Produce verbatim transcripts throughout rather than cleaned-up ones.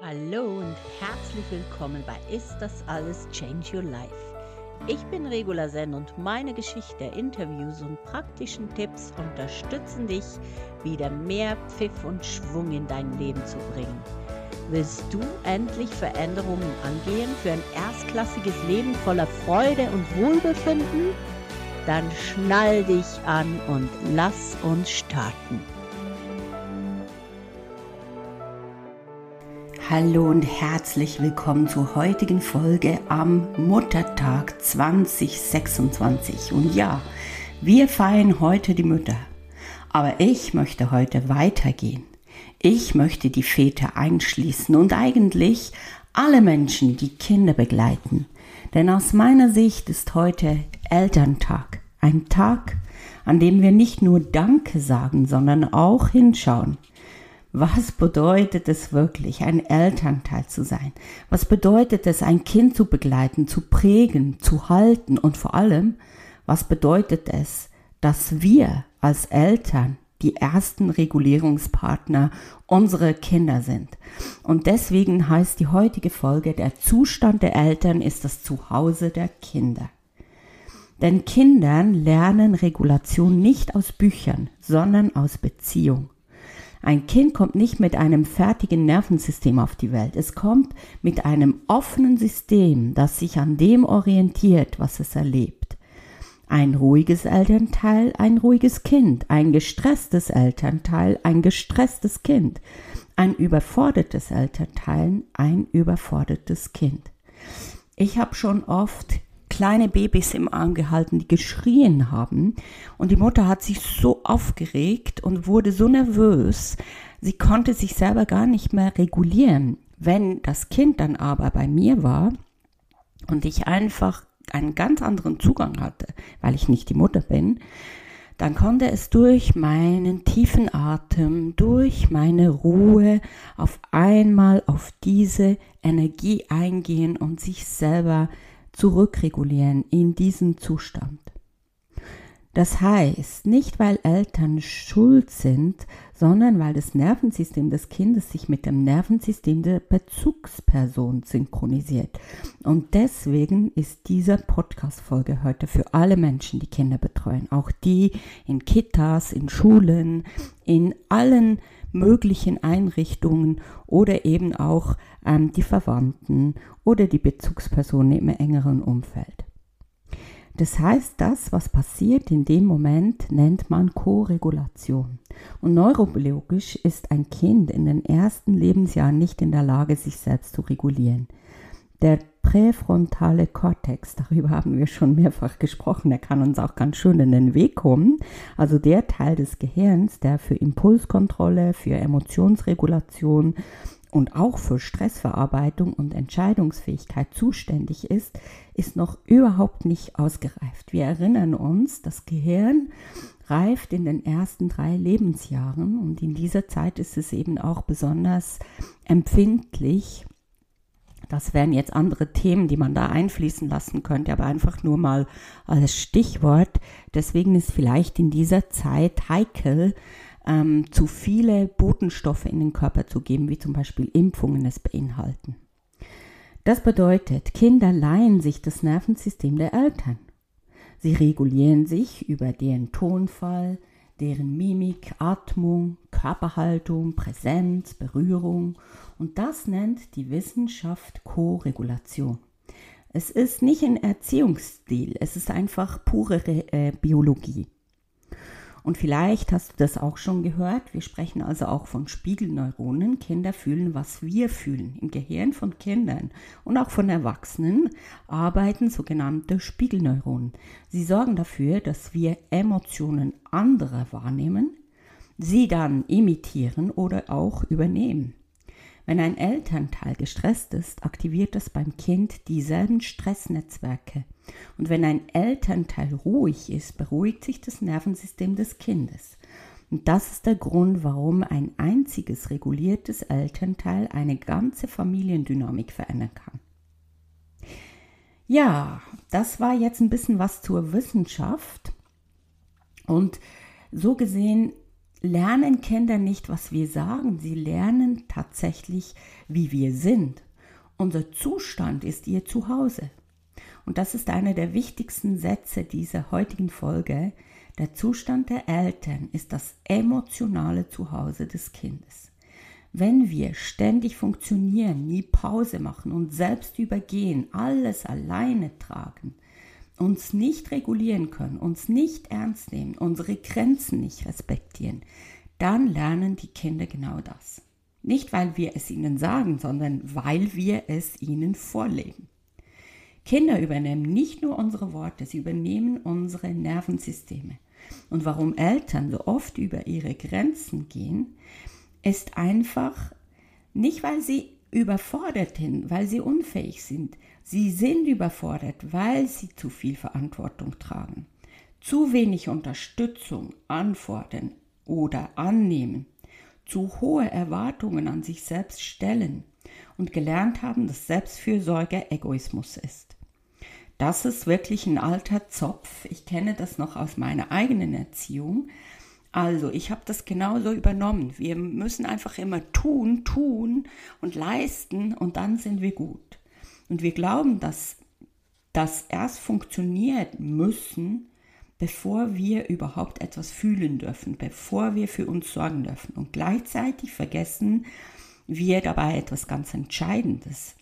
Hallo und herzlich willkommen bei Ist das alles Change Your Life? Ich bin Regula Sen und meine Geschichte, Interviews und praktischen Tipps unterstützen dich, wieder mehr Pfiff und Schwung in dein Leben zu bringen. Willst du endlich Veränderungen angehen für ein erstklassiges Leben voller Freude und Wohlbefinden? Dann schnall dich an und lass uns starten. Hallo und herzlich willkommen zur heutigen Folge am Muttertag zwanzig sechsundzwanzig. Und ja, wir feiern heute die Mütter. Aber ich möchte heute weitergehen. Ich möchte die Väter einschließen und eigentlich alle Menschen, die Kinder begleiten. Denn aus meiner Sicht ist heute Elterntag. Ein Tag, an dem wir nicht nur Danke sagen, sondern auch hinschauen. Was bedeutet es wirklich, ein Elternteil zu sein? Was bedeutet es, ein Kind zu begleiten, zu prägen, zu halten? Und vor allem, was bedeutet es, dass wir als Eltern die ersten Regulierungspartner unserer Kinder sind? Und deswegen heißt die heutige Folge, der Zustand der Eltern ist das Zuhause der Kinder. Denn Kinder lernen Regulation nicht aus Büchern, sondern aus Beziehung. Ein Kind kommt nicht mit einem fertigen Nervensystem auf die Welt. Es kommt mit einem offenen System, das sich an dem orientiert, was es erlebt. Ein ruhiges Elternteil, ein ruhiges Kind. Ein gestresstes Elternteil, ein gestresstes Kind. Ein überfordertes Elternteil, ein überfordertes Kind. Ich habe schon oft kleine Babys im Arm gehalten, die geschrien haben, und die Mutter hat sich so aufgeregt und wurde so nervös, sie konnte sich selber gar nicht mehr regulieren. Wenn das Kind dann aber bei mir war und ich einfach einen ganz anderen Zugang hatte, weil ich nicht die Mutter bin, dann konnte es durch meinen tiefen Atem, durch meine Ruhe auf einmal auf diese Energie eingehen und sich selber zurückregulieren in diesen Zustand. Das heißt, nicht weil Eltern schuld sind, sondern weil das Nervensystem des Kindes sich mit dem Nervensystem der Bezugsperson synchronisiert. Und deswegen ist diese Podcast-Folge heute für alle Menschen, die Kinder betreuen. Auch die in Kitas, in Schulen, in allen möglichen Einrichtungen oder eben auch ähm, die Verwandten oder die Bezugspersonen im engeren Umfeld. Das heißt, das, was passiert in dem Moment, nennt man Koregulation. Und neurobiologisch ist ein Kind in den ersten Lebensjahren nicht in der Lage, sich selbst zu regulieren. Der präfrontale Kortex, darüber haben wir schon mehrfach gesprochen, der kann uns auch ganz schön in den Weg kommen. Also der Teil des Gehirns, der für Impulskontrolle, für Emotionsregulation und auch für Stressverarbeitung und Entscheidungsfähigkeit zuständig ist, ist noch überhaupt nicht ausgereift. Wir erinnern uns, das Gehirn reift in den ersten drei Lebensjahren und in dieser Zeit ist es eben auch besonders empfindlich. Das wären jetzt andere Themen, die man da einfließen lassen könnte, aber einfach nur mal als Stichwort. Deswegen ist vielleicht in dieser Zeit heikel, ähm, zu viele Botenstoffe in den Körper zu geben, wie zum Beispiel Impfungen es beinhalten. Das bedeutet, Kinder leihen sich das Nervensystem der Eltern. Sie regulieren sich über deren Tonfall, deren Mimik, Atmung, Körperhaltung, Präsenz, Berührung, und das nennt die Wissenschaft Koregulation. Es ist nicht ein Erziehungsstil, es ist einfach pure äh, Biologie. Und vielleicht hast du das auch schon gehört, wir sprechen also auch von Spiegelneuronen. Kinder fühlen, was wir fühlen. Im Gehirn von Kindern und auch von Erwachsenen arbeiten sogenannte Spiegelneuronen. Sie sorgen dafür, dass wir Emotionen anderer wahrnehmen, sie dann imitieren oder auch übernehmen. Wenn ein Elternteil gestresst ist, aktiviert das beim Kind dieselben Stressnetzwerke. Und wenn ein Elternteil ruhig ist, beruhigt sich das Nervensystem des Kindes. Und das ist der Grund, warum ein einziges reguliertes Elternteil eine ganze Familiendynamik verändern kann. Ja, das war jetzt ein bisschen was zur Wissenschaft. Und so gesehen lernen Kinder nicht, was wir sagen. Sie lernen tatsächlich, wie wir sind. Unser Zustand ist ihr Zuhause. Und das ist einer der wichtigsten Sätze dieser heutigen Folge. Der Zustand der Eltern ist das emotionale Zuhause des Kindes. Wenn wir ständig funktionieren, nie Pause machen, uns selbst übergehen, alles alleine tragen, uns nicht regulieren können, uns nicht ernst nehmen, unsere Grenzen nicht respektieren, dann lernen die Kinder genau das. Nicht, weil wir es ihnen sagen, sondern weil wir es ihnen vorleben. Kinder übernehmen nicht nur unsere Worte, sie übernehmen unsere Nervensysteme. Und warum Eltern so oft über ihre Grenzen gehen, ist einfach nicht, weil sie überfordert sind, weil sie unfähig sind. Sie sind überfordert, weil sie zu viel Verantwortung tragen, zu wenig Unterstützung anfordern oder annehmen, zu hohe Erwartungen an sich selbst stellen und gelernt haben, dass Selbstfürsorge Egoismus ist. Das ist wirklich ein alter Zopf. Ich kenne das noch aus meiner eigenen Erziehung. Also, ich habe das genauso übernommen. Wir müssen einfach immer tun, tun und leisten und dann sind wir gut. Und wir glauben, dass das erst funktioniert müssen, bevor wir überhaupt etwas fühlen dürfen, bevor wir für uns sorgen dürfen. Und gleichzeitig vergessen wir dabei etwas ganz Entscheidendes.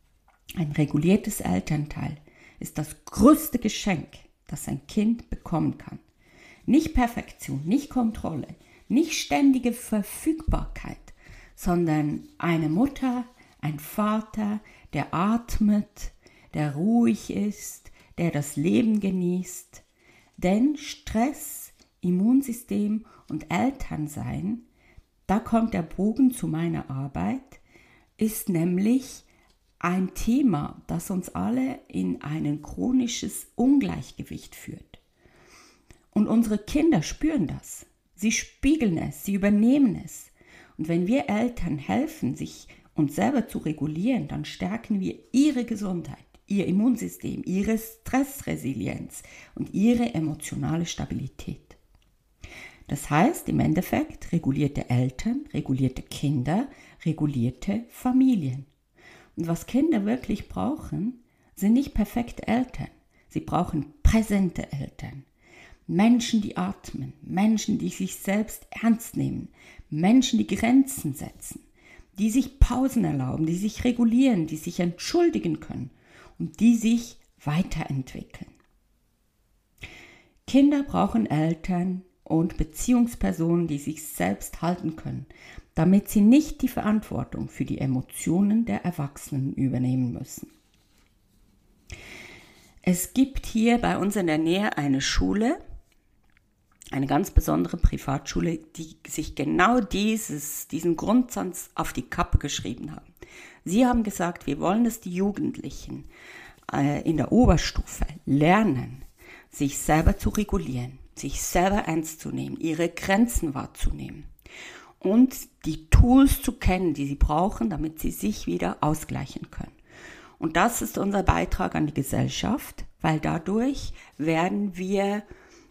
Ein reguliertes Elternteil ist das größte Geschenk, das ein Kind bekommen kann. Nicht Perfektion, nicht Kontrolle, nicht ständige Verfügbarkeit, sondern eine Mutter, ein Vater, der atmet, der ruhig ist, der das Leben genießt. Denn Stress, Immunsystem und Elternsein, da kommt der Bogen zu meiner Arbeit, ist nämlich ein Thema, das uns alle in ein chronisches Ungleichgewicht führt. Und unsere Kinder spüren das. Sie spiegeln es, sie übernehmen es. Und wenn wir Eltern helfen, sich uns selber zu regulieren, dann stärken wir ihre Gesundheit, ihr Immunsystem, ihre Stressresilienz und ihre emotionale Stabilität. Das heißt im Endeffekt regulierte Eltern, regulierte Kinder, regulierte Familien. Und was Kinder wirklich brauchen, sind nicht perfekte Eltern. Sie brauchen präsente Eltern. Menschen, die atmen, Menschen, die sich selbst ernst nehmen, Menschen, die Grenzen setzen, die sich Pausen erlauben, die sich regulieren, die sich entschuldigen können und die sich weiterentwickeln. Kinder brauchen Eltern und Beziehungspersonen, die sich selbst halten können, damit sie nicht die Verantwortung für die Emotionen der Erwachsenen übernehmen müssen. Es gibt hier bei uns in der Nähe eine Schule, eine ganz besondere Privatschule, die sich genau dieses, diesen Grundsatz auf die Kappe geschrieben haben. Sie haben gesagt, wir wollen, dass die Jugendlichen äh, in der Oberstufe lernen, sich selber zu regulieren, sich selber ernst zu nehmen, ihre Grenzen wahrzunehmen und die Tools zu kennen, die sie brauchen, damit sie sich wieder ausgleichen können. Und das ist unser Beitrag an die Gesellschaft, weil dadurch werden wir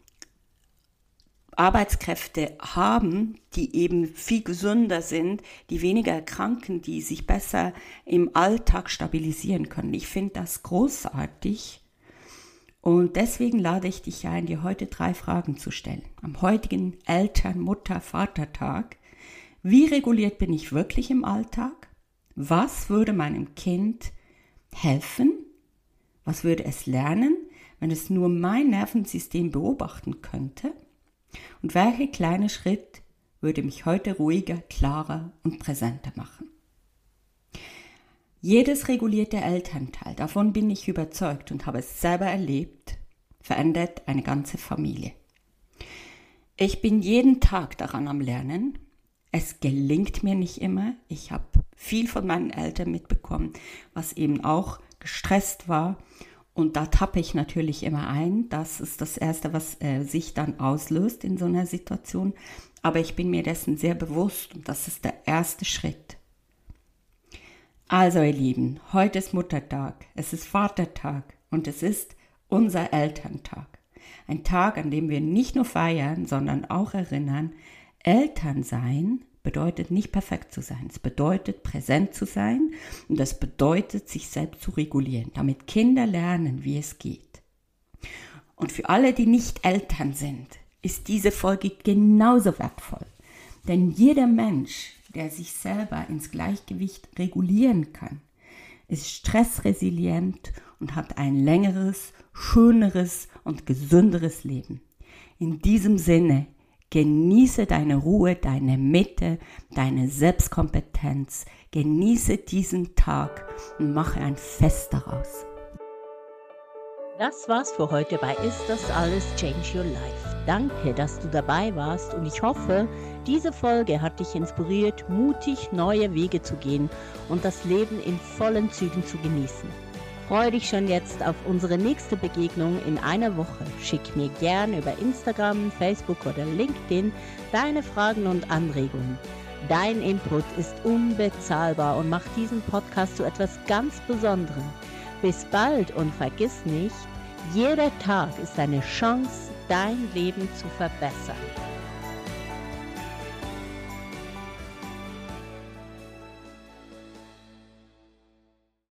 Arbeitskräfte haben, die eben viel gesünder sind, die weniger erkranken, die sich besser im Alltag stabilisieren können. Ich finde das großartig und deswegen lade ich dich ein, dir heute drei Fragen zu stellen. Am heutigen Eltern-, Mutter-, Vatertag. Wie reguliert bin ich wirklich im Alltag? Was würde meinem Kind helfen? Was würde es lernen, wenn es nur mein Nervensystem beobachten könnte? Und welcher kleine Schritt würde mich heute ruhiger, klarer und präsenter machen? Jedes regulierte Elternteil, davon bin ich überzeugt und habe es selber erlebt, verändert eine ganze Familie. Ich bin jeden Tag daran am Lernen. Es gelingt mir nicht immer. Ich habe viel von meinen Eltern mitbekommen, was eben auch gestresst war. Und da tappe ich natürlich immer ein. Das ist das Erste, was äh, sich dann auslöst in so einer Situation. Aber ich bin mir dessen sehr bewusst und das ist der erste Schritt. Also ihr Lieben, heute ist Muttertag, es ist Vatertag und es ist unser Elterntag. Ein Tag, an dem wir nicht nur feiern, sondern auch erinnern, Elternsein bedeutet nicht perfekt zu sein. Es bedeutet präsent zu sein und das bedeutet sich selbst zu regulieren, damit Kinder lernen, wie es geht. Und für alle, die nicht Eltern sind, ist diese Folge genauso wertvoll. Denn jeder Mensch, der sich selber ins Gleichgewicht regulieren kann, ist stressresilient und hat ein längeres, schöneres und gesünderes Leben. In diesem Sinne, genieße deine Ruhe, deine Mitte, deine Selbstkompetenz. Genieße diesen Tag und mache ein Fest daraus. Das war's für heute bei Ist das alles Change Your Life. Danke, dass du dabei warst und ich hoffe, diese Folge hat dich inspiriert, mutig neue Wege zu gehen und das Leben in vollen Zügen zu genießen. Freue dich schon jetzt auf unsere nächste Begegnung in einer Woche. Schick mir gern über Instagram, Facebook oder LinkedIn deine Fragen und Anregungen. Dein Input ist unbezahlbar und macht diesen Podcast zu etwas ganz Besonderem. Bis bald und vergiss nicht, jeder Tag ist eine Chance, dein Leben zu verbessern.